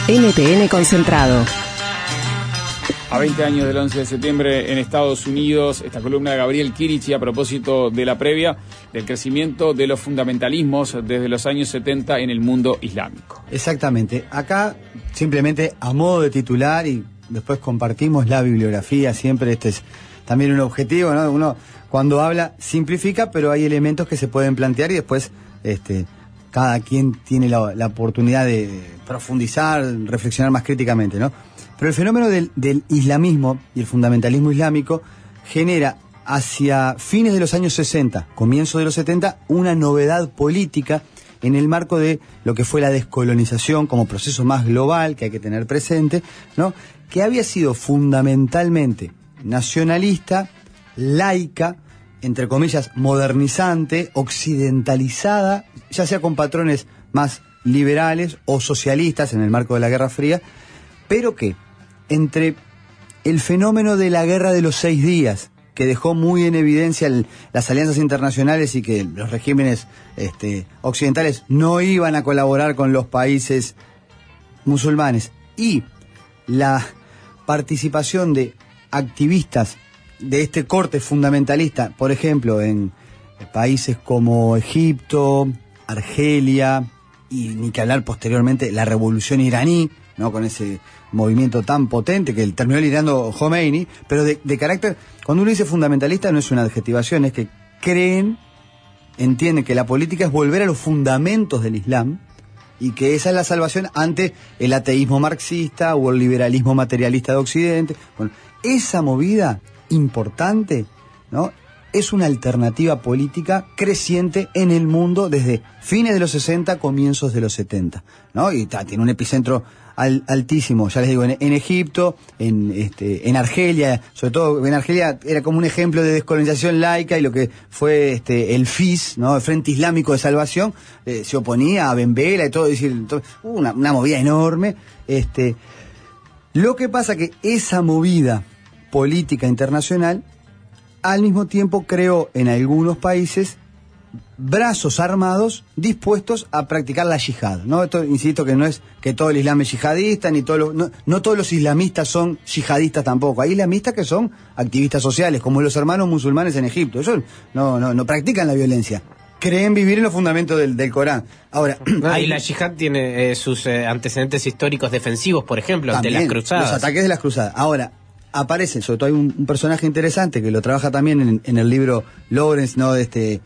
NTN Concentrado. A 20 años del 11 de septiembre en Estados Unidos, esta columna de Gabriel Kirichi a propósito de la previa del crecimiento de los fundamentalismos desde los años 70 en el mundo islámico. Exactamente. Acá simplemente a modo de titular y después compartimos la bibliografía, siempre este es también un objetivo, ¿no? Uno cuando habla simplifica, pero hay elementos que se pueden plantear y después cada quien tiene la oportunidad de profundizar, reflexionar más críticamente, ¿no? Pero el fenómeno del islamismo y el fundamentalismo islámico genera hacia fines de los años 60, comienzo de los 70, una novedad política en el marco de lo que fue la descolonización como proceso más global que hay que tener presente, ¿no? Que había sido fundamentalmente nacionalista, laica, entre comillas, modernizante, occidentalizada, ya sea con patrones más liberales o socialistas en el marco de la Guerra Fría, pero que entre el fenómeno de la Guerra de los 6 días, que dejó muy en evidencia las alianzas internacionales y que los regímenes occidentales no iban a colaborar con los países musulmanes, y la participación de activistas de este corte fundamentalista, por ejemplo, en países como Egipto, Argelia, y ni que hablar posteriormente la revolución iraní, ¿no? Con ese movimiento tan potente que terminó liderando Khomeini, pero de carácter, cuando uno dice fundamentalista no es una adjetivación, es que entienden que la política es volver a los fundamentos del Islam y que esa es la salvación ante el ateísmo marxista o el liberalismo materialista de Occidente. Bueno, esa movida importante, ¿no? Es una alternativa política creciente en el mundo desde fines de los 60, comienzos de los 70, ¿no? Y tiene un epicentro altísimo, ya les digo, en Egipto, en Argelia, sobre todo en Argelia era como un ejemplo de descolonización laica, y lo que fue el FIS, ¿no? El Frente Islámico de Salvación, se oponía a Ben Bella y todo, es decir, una movida enorme. Lo que pasa que esa movida política internacional al mismo tiempo creó en algunos países brazos armados dispuestos a practicar la yihad, ¿no? Esto, insisto, que no es que todo el islam es yihadista, ni no todos los islamistas son yihadistas tampoco. Hay islamistas que son activistas sociales, como los hermanos musulmanes en Egipto. Ellos no practican la violencia, creen vivir en los fundamentos del Corán. Ahora, y la yihad tiene sus antecedentes históricos defensivos, por ejemplo, también, ante las cruzadas. Los ataques de las cruzadas. Ahora, aparece, sobre todo hay un personaje interesante que lo trabaja también en el libro Lawrence, ¿no?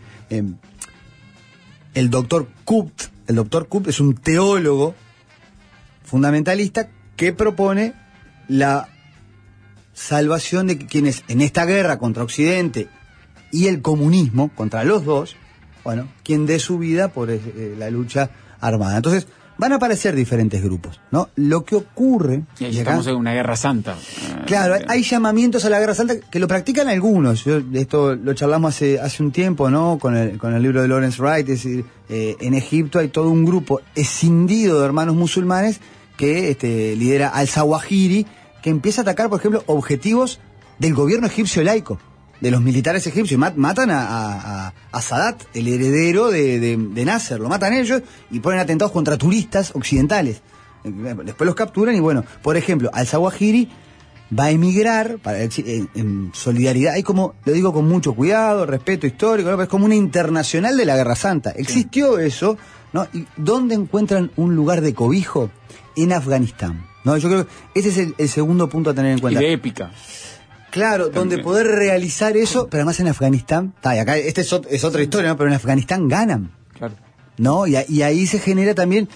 El doctor Kupt. El doctor Kupt es un teólogo fundamentalista que propone la salvación de quienes en esta guerra contra Occidente y el comunismo, contra los dos, bueno, quien dé su vida por la lucha armada. Entonces, van a aparecer diferentes grupos, ¿no? Lo que ocurre... Y ahí estamos en una guerra santa. Claro, hay llamamientos a la guerra santa que lo practican algunos. Esto lo charlamos hace un tiempo, ¿no? Con el libro de Lawrence Wright. Es decir, en Egipto hay todo un grupo escindido de hermanos musulmanes que lidera al-Zawahiri, que empieza a atacar, por ejemplo, objetivos del gobierno egipcio laico, de los militares egipcios. Matan a Sadat, el heredero de Nasser. Lo matan ellos y ponen atentados contra turistas occidentales. Después los capturan y, bueno, por ejemplo, al-Zawahiri va a emigrar en solidaridad. Hay como, lo digo con mucho cuidado, respeto histórico, ¿no? Es como una internacional de la Guerra Santa. Existió eso, ¿no? ¿Y dónde encuentran un lugar de cobijo? En Afganistán, ¿no? Yo creo que ese es el segundo punto a tener en cuenta. Y de épica. Claro, también. Donde poder realizar eso, pero además en Afganistán, y acá es otra historia, ¿no? Pero en Afganistán ganan. Claro. ¿No? Y ahí se genera también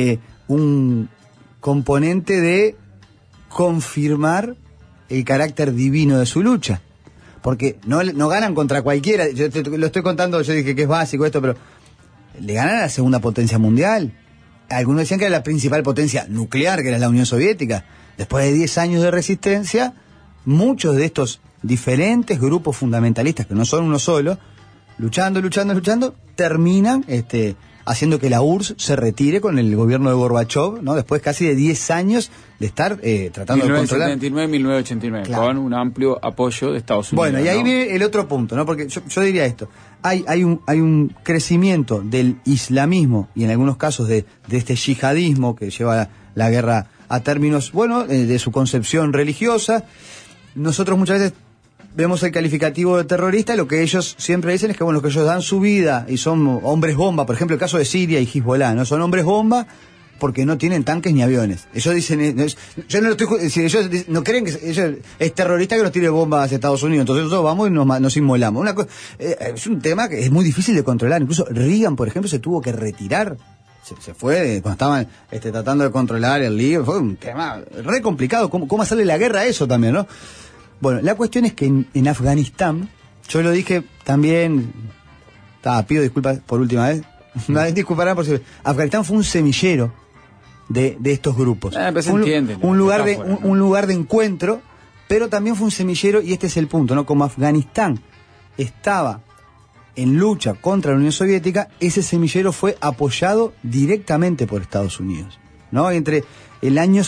un componente de confirmar el carácter divino de su lucha. Porque no ganan contra cualquiera. Yo lo estoy contando, yo dije que es básico esto, pero le ganan a la segunda potencia mundial. Algunos decían que era la principal potencia nuclear, que era la Unión Soviética. Después de 10 años de resistencia, muchos de estos diferentes grupos fundamentalistas, que no son uno solo, luchando, terminan haciendo que la URSS se retire con el gobierno de Gorbachev, ¿no? Después casi de 10 años de estar tratando de controlar. 1979, claro. Con un amplio apoyo de Estados Unidos. Bueno, y ahí viene el otro punto, ¿no? Porque yo diría esto. Hay un crecimiento del islamismo y en algunos casos de este yihadismo que lleva la guerra a términos, bueno, de su concepción religiosa. Nosotros muchas veces vemos el calificativo de terrorista, lo que ellos siempre dicen es que, bueno, que ellos dan su vida y son hombres bomba, por ejemplo el caso de Siria y Hezbollah, ¿no? Son hombres bomba porque no tienen tanques ni aviones. Ellos dicen, yo no lo estoy, si ellos no creen que es terrorista que nos tire bombas a Estados Unidos, entonces nosotros vamos y nos inmolamos. Es un tema que es muy difícil de controlar. Incluso Reagan, por ejemplo, se tuvo que retirar. Se fue cuando estaban tratando de controlar el lío. Fue un tema re complicado. ¿Cómo hacerle la guerra a eso también, no? Bueno, la cuestión es que en Afganistán, yo lo dije también, pido disculpas por última vez, disculparán por si Afganistán fue un semillero de estos grupos. Un lugar de encuentro, pero también fue un semillero, y este es el punto, ¿no? Como Afganistán estaba en lucha contra la Unión Soviética, ese semillero fue apoyado directamente por Estados Unidos, ¿no? Entre el año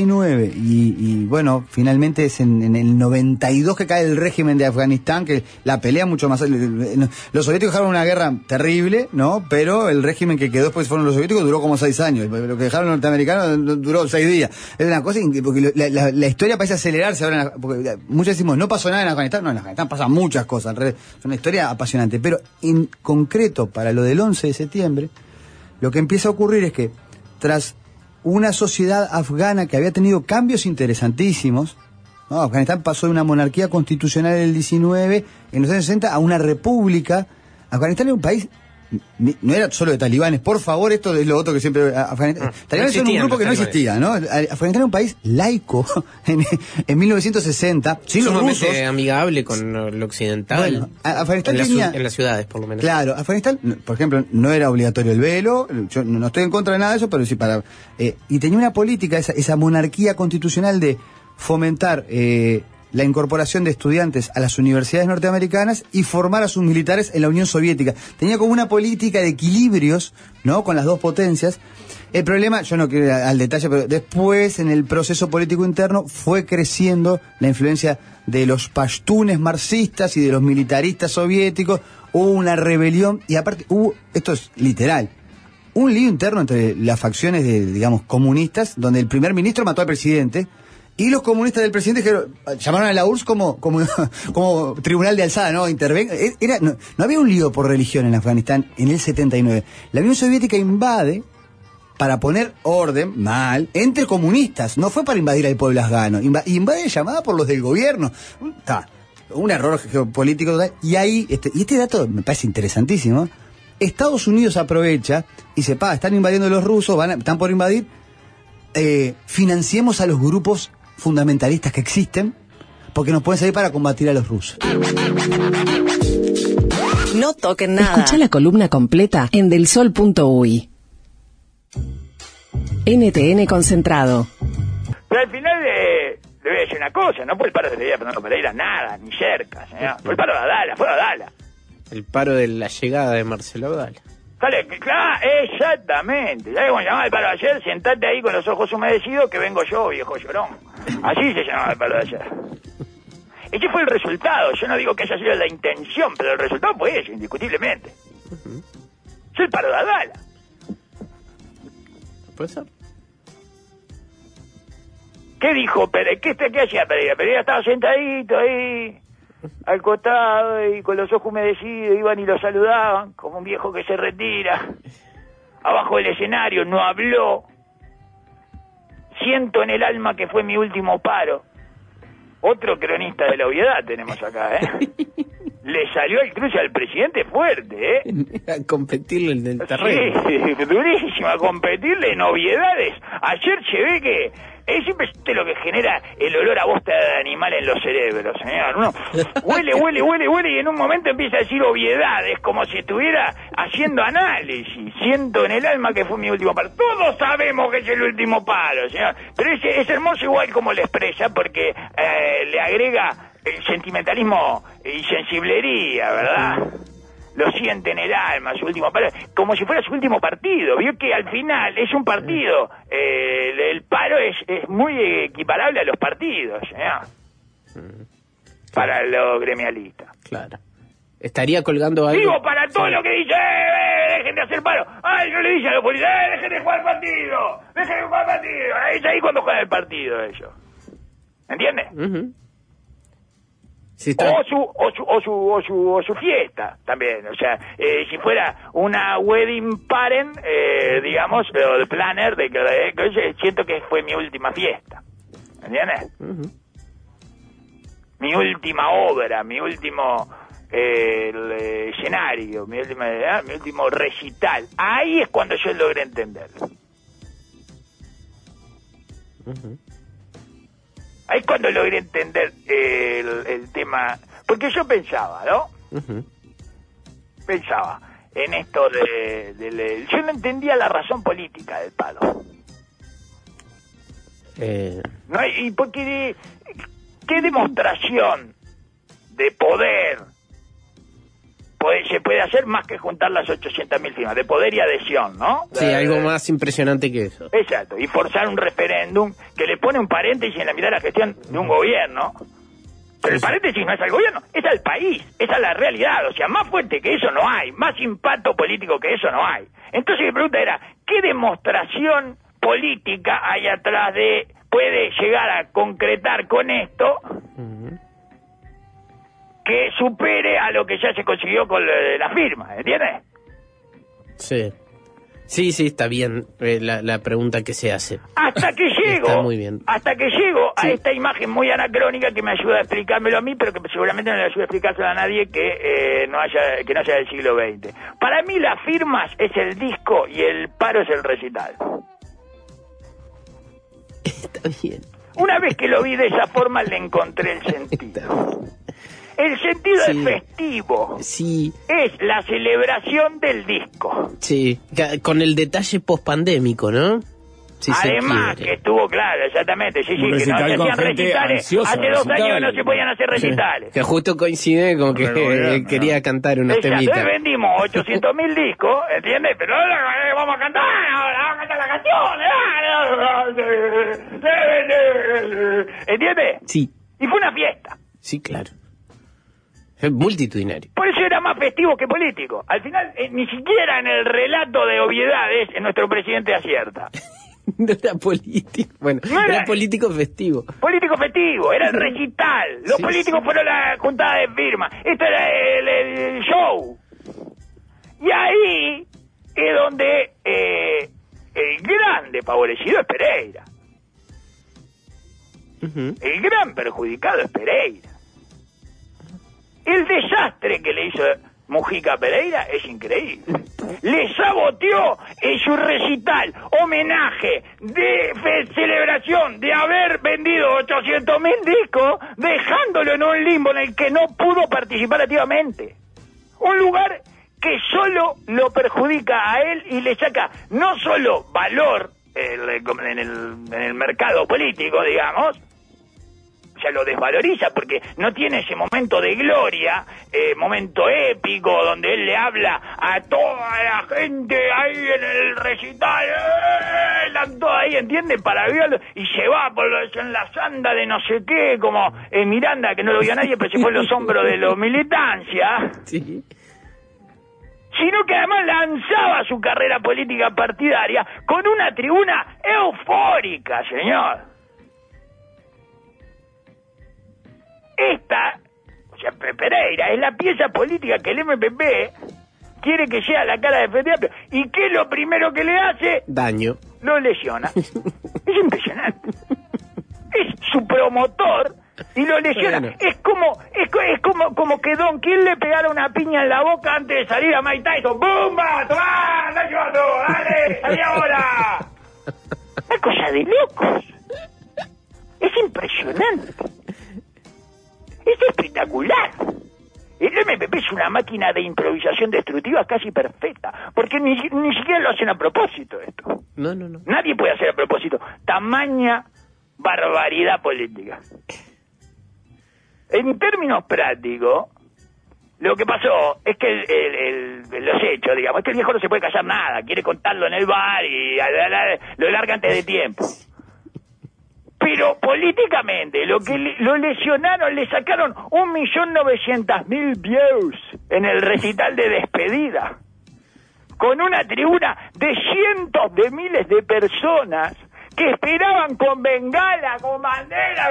79 y bueno, finalmente es en el 92 que cae el régimen de Afganistán, que la pelea mucho más. Los soviéticos dejaron una guerra terrible, ¿no? Pero el régimen que quedó después fueron los soviéticos duró como 6 años. Lo que dejaron los norteamericanos duró 6 días. Es una cosa, porque la historia parece acelerarse ahora, porque muchos decimos, no pasó nada en Afganistán. No, en Afganistán pasan muchas cosas. Es una historia apasionante. Pero en concreto, para lo del 11 de septiembre, lo que empieza a ocurrir es que tras una sociedad afgana que había tenido cambios interesantísimos, ¿no? Afganistán pasó de una monarquía constitucional en el 19, en los años 60, a una república. Afganistán era un país, no era solo de talibanes, por favor, esto es lo otro que siempre... talibanes son un grupo que no existía, ¿no? Afganistán era un país laico en 1960, sin los rusos. Amigable con lo occidental. Bueno, Afganistán en las ciudades, por lo menos. Claro, Afganistán, por ejemplo, no era obligatorio el velo, yo no estoy en contra de nada de eso, pero sí y tenía una política, esa monarquía constitucional de fomentar la incorporación de estudiantes a las universidades norteamericanas y formar a sus militares en la Unión Soviética. Tenía como una política de equilibrios, ¿no?, con las dos potencias. El problema, yo no quiero ir al detalle, pero después en el proceso político interno fue creciendo la influencia de los pashtunes marxistas y de los militaristas soviéticos. Hubo una rebelión y aparte esto es literal, un lío interno entre las facciones digamos, comunistas, donde el primer ministro mató al presidente. Y los comunistas del presidente llamaron a la URSS como tribunal de alzada, ¿no? No había un lío por religión en Afganistán en el 79. La Unión Soviética invade para poner orden, mal, entre comunistas. No fue para invadir al pueblo afgano. Invade llamada por los del gobierno. Un error geopolítico total. Y ahí, este dato me parece interesantísimo. Estados Unidos aprovecha y dice, están invadiendo los rusos, están por invadir, financiemos a los grupos fundamentalistas que existen, porque nos pueden servir para combatir a los rusos. No toquen nada. Escucha la columna completa en delsol.uy. NTN Concentrado. Pero al final le voy a decir una cosa, no fue el paro de Fernando Pereira, nada, ni cerca, señor. Fue el paro de Abdala, fue Abdala. El paro de la llegada de Marcelo Abdala. Claro, exactamente. ¿Sabes cómo llamaba el paro de ayer? Sentate ahí con los ojos humedecidos que vengo yo, viejo llorón. Así se llamaba el paro de ayer. Ese fue el resultado. Yo no digo que haya sido la intención, pero el resultado fue ese, indiscutiblemente. Es el paro de Abdala. ¿Puede ser? ¿Qué dijo Pereira? ¿Qué hacía Pereira? Pereira estaba sentadito ahí, al costado, y con los ojos humedecidos iban y lo saludaban, como un viejo que se retira. Abajo del escenario, no habló. Siento en el alma que fue mi último paro. Otro cronista de la obviedad tenemos acá, Le salió el cruce al presidente fuerte, A competirle en el terreno. Sí, durísimo, a competirle en obviedades. Ayer se ve que es siempre lo que genera el olor a bosta de animal en los cerebros, señor. Uno huele y en un momento empieza a decir obviedades, como si estuviera haciendo análisis. Siento en el alma que fue mi último paro. Todos sabemos que es el último paro, señor. Pero es hermoso igual como le expresa, porque le agrega el sentimentalismo y sensiblería, ¿verdad? Lo siente en el alma, su último paro, como si fuera su último partido. Vio que al final es un partido, el paro es muy equiparable a los partidos, para los gremialistas. Claro. Estaría colgando algo. Digo, para todo lo que dice, dejen de a hacer paro. Ay, no le dicen a los policías, dejen de jugar partido. Dejen de jugar partido. Es ahí cuando juegan el partido ellos. ¿Entiendes? Sí, o su fiesta también, o sea, si fuera una wedding parent, digamos, o de planner, que siento que fue mi última fiesta, ¿entiendes? Mi última obra, mi último escenario, mi último recital. Ahí es cuando yo logré entenderlo. Ahí es cuando logré entender el tema, porque yo pensaba, ¿no? Pensaba en esto yo no entendía la razón política del palo. No, y porque qué demostración de poder se puede hacer más que juntar las 800.000 firmas, de poder y adhesión, ¿no? Sí, algo más impresionante que eso. Exacto, y forzar un referéndum que le pone un paréntesis en la mitad de la gestión de un gobierno. Pero el paréntesis no es al gobierno, es al país, es a la realidad. O sea, más fuerte que eso no hay, más impacto político que eso no hay. Entonces mi pregunta era, ¿qué demostración política hay atrás puede llegar a concretar con esto que supere a lo que ya se consiguió con la firma, ¿entiendes? Sí. Sí, está bien la pregunta que se hace. Hasta que llego, está muy bien. Hasta que llego a esta imagen muy anacrónica que me ayuda a explicármelo a mí, pero que seguramente no le ayuda a explicárselo a nadie que no sea del siglo XX. Para mí las firmas es el disco y el paro es el recital. Está bien. Una vez que lo vi de esa forma le encontré el sentido. El sentido es festivo. Sí. Es la celebración del disco. Sí, con el detalle pospandémico, ¿no? Si además, que estuvo claro, exactamente. Sí, que no se hacían recitales. Hace 2 años no se podían hacer recitales. Sí, que justo coincide con que quería cantar unos temitas. Entonces vendimos 800.000 discos, ¿entiendes? Pero ahora vamos a cantar, vamos a cantar la canción. ¿Entiendes? Sí. Y fue una fiesta. Sí, claro. Es multitudinario. Por eso era más festivo que político. Al final, ni siquiera en el relato de obviedades, nuestro presidente acierta. No era político. Bueno, no era político festivo. Político festivo, era el recital. Los políticos fueron la juntada de firmas. Esto era el show. Y ahí es donde el grande favorecido es Pereira. El gran perjudicado es Pereira. El desastre que le hizo Mujica a Pereira es increíble. Le saboteó en su recital, homenaje, de celebración de haber vendido 800.000 discos, dejándolo en un limbo en el que no pudo participar activamente. Un lugar que solo lo perjudica a él y le saca no solo valor en el mercado político, digamos, ya lo desvaloriza porque no tiene ese momento de gloria, momento épico donde él le habla a toda la gente ahí en el recital, todo ahí, ¿entiende? Para verlo, y se va en la sanda de no sé qué, como Miranda, que no lo vio nadie, pero se fue en los hombros de la militancia. Sí. Sino que además lanzaba su carrera política partidaria con una tribuna eufórica, señor. Esta, o sea, Pereira, es la pieza política que el MPP quiere que sea la cara de Frente Amplio. ¿Y qué es lo primero que le hace? Daño. Lo lesiona. Es impresionante. Es su promotor y lo lesiona. Bueno. Es como que Don Quill le pegara una piña en la boca antes de salir a Mike Tyson. ¡Bumba! ¡Tomá! ¡Dale! ¡Salí ahora! Una cosa de locos. Es impresionante. Es espectacular. El MPP es una máquina de improvisación destructiva casi perfecta, porque ni siquiera lo hacen a propósito esto. No. Nadie puede hacer a propósito tamaña barbaridad política. En términos prácticos, lo que pasó es que los hechos, digamos, es que el viejo no se puede callar nada, quiere contarlo en el bar y lo larga antes de tiempo. Pero políticamente, lo lesionaron, le sacaron 1.900.000 views en el recital de despedida. con una tribuna de cientos de miles de personas que esperaban con bengala, con bandera.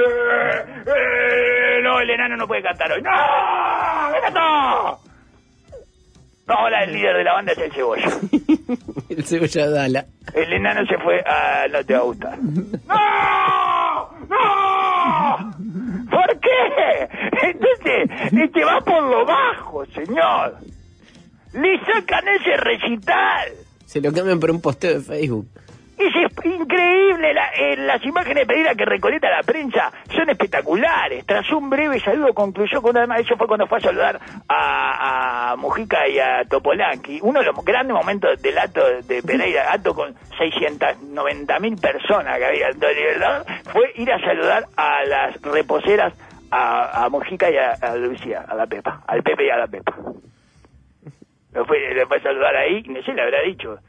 No, el enano no puede cantar hoy. ¡No! ¡Me cantó! No, ahora el líder de la banda es el Cebolla. El Cebolla Dala. El enano se fue a... No te va a gustar. ¡No! ¡No! ¿Por qué? Entonces, va por lo bajo, señor. Le sacan ese recital. Se lo cambian por un posteo de Facebook. Es increíble, las imágenes de Pereira que recolecta la prensa son espectaculares. Tras un breve saludo concluyó con una... Eso fue cuando fue a saludar a Mujica y a Topolansky. Uno de los grandes momentos del acto de Pereira, acto con 690.000 personas que había en toda Libertad, fue ir a saludar a las reposeras, a Mujica y a Lucía, a la Pepa, al Pepe y a la Pepa. Le fue a saludar ahí, y no sé, le habrá dicho...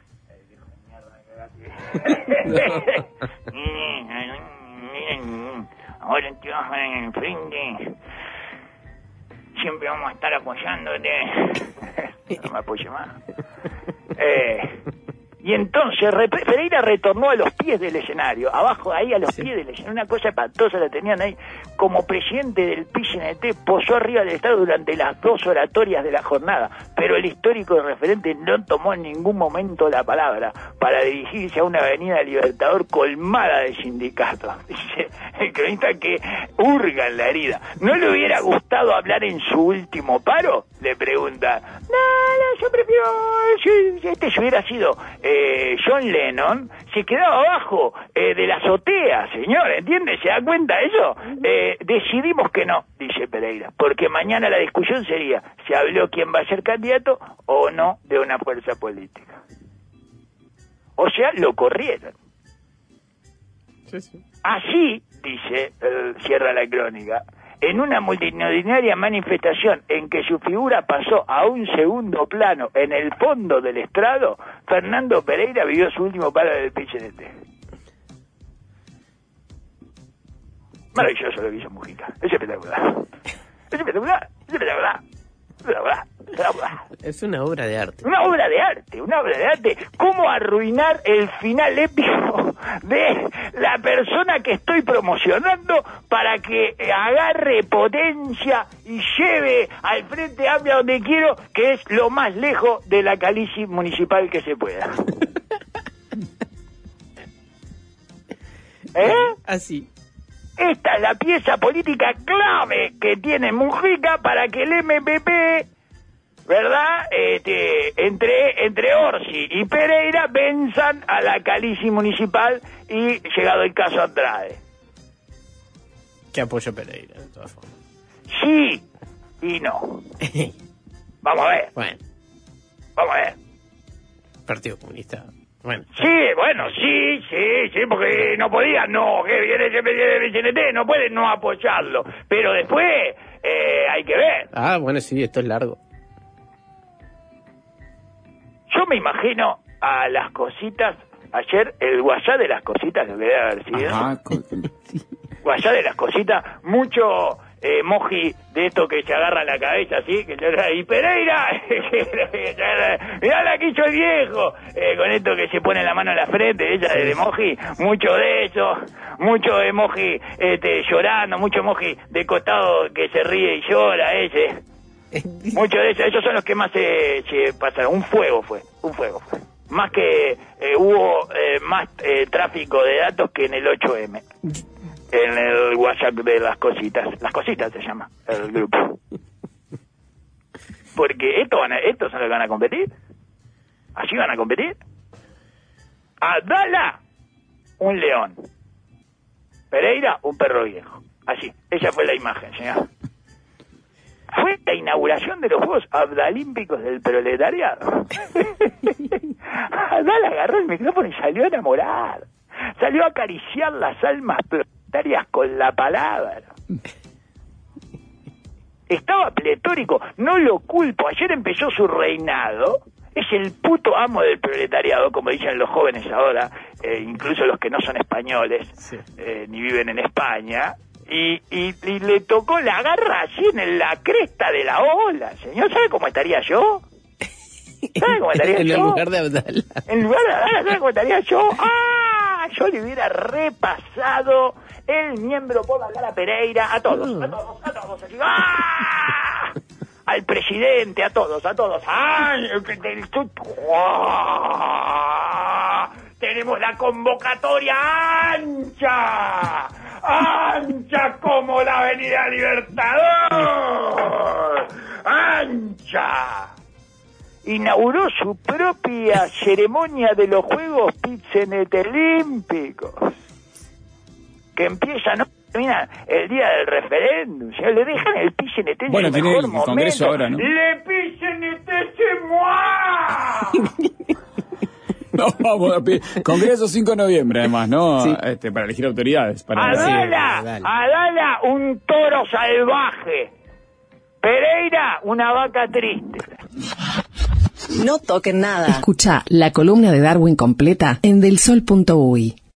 Ahora te vas en frente, siempre vamos a estar apoyándote. No me apoye más. Y entonces Pereira retornó a los pies del escenario, abajo ahí a los pies del escenario, una cosa espantosa la tenían ahí, como presidente del PCNT, posó arriba del Estado durante las 2 oratorias de la jornada, pero el histórico referente no tomó en ningún momento la palabra para dirigirse a una avenida Libertador colmada de sindicatos. Dice el cronista que hurga en la herida. ¿No le hubiera gustado hablar en su último paro? Le pregunta. No, yo prefiero... Si este hubiera sido John Lennon, se quedaba abajo de la azotea, señor, ¿entiende? ¿Se da cuenta de eso? Decidimos que no, dice Pereira, porque mañana la discusión sería, ¿se habló quién va a ser candidato o no de una fuerza política? O sea, lo corrieron. Sí, sí. Así, dice, cierra la crónica, en una multitudinaria manifestación en que su figura pasó a un segundo plano en el fondo del estrado, Fernando Pereira vivió su último paro del PCNT. Maravilloso lo que hizo Mujica. Es espectacular. Es espectacular. Es espectacular. Es una obra de arte. Una obra de arte, una obra de arte. ¿Cómo arruinar el final épico de la persona que estoy promocionando para que agarre potencia y lleve al Frente Amplio donde quiero, que es lo más lejos de la calici municipal que se pueda? Así. Esta es la pieza política clave que tiene Mujica para que el MPP, ¿verdad? Entre Orsi y Pereira venzan a la calici municipal y llegado el caso Andrade. Que apoyo Pereira, de todas formas. Sí y no. Vamos a ver. Bueno. Vamos a ver. Partido Comunista. Bueno. Sí, bueno, sí, porque no podía, no, que viene el PCNT, no puede no apoyarlo. Pero después hay que ver. Ah, bueno, sí, esto es largo. Yo me imagino a las cositas, ayer el WhatsApp de las cositas, lo que debe haber sido. Ajá. WhatsApp de las cositas, mucho emoji de esto que se agarra la cabeza así, que y Pereira, mirá la que hizo el viejo, con esto que se pone la mano en la frente, ella de emoji, mucho de eso, mucho emoji llorando, mucho emoji de costado que se ríe y llora, ese. Mucho de eso, esos son los que más se pasaron. Un fuego fue. Más que hubo más tráfico de datos que en el 8M. En el WhatsApp de las cositas se llama el grupo. Porque estos son los que van a competir. ¿Así van a competir? Adala, un león. Pereira, un perro viejo. Así, esa fue la imagen, señor. Fue la inauguración de los Juegos Abdalímpicos del Proletariado. Adala agarró el micrófono y salió a enamorar. Salió a acariciar las almas proletarias con la palabra. Estaba pletórico, no lo culpo. Ayer empezó su reinado. Es el puto amo del proletariado, como dicen los jóvenes ahora, incluso los que no son españoles, sí. Ni viven en España. Y le tocó la garra así en la cresta de la ola. Señor, ¿sabe cómo estaría yo? ¿Sabes cómo estaría En yo? el lugar de Abdala. En lugar de Abdala, ¿sabes cómo estaría yo? ¡Ah! Yo le hubiera repasado el miembro por la cara Pereira a todos. Así, ¡ah! Al presidente, a todos. ¡Ay! Tenemos la convocatoria ancha como la Avenida Libertador, ancha. Inauguró su propia ceremonia de los Juegos Olímpicos, que empieza, no termina el día del referéndum. O sea, le dejan el PCNT en Bueno, el tiene mejor el momento. Congreso ahora, ¿no? ¡Le PCNT c'est moi! No, vamos a pedir. Congreso 5 de noviembre, además, ¿no? Sí. Para elegir autoridades. Para Adala, un toro salvaje. Pereira, una vaca triste. No toquen nada. Escucha la columna de Darwin completa en delsol.uy.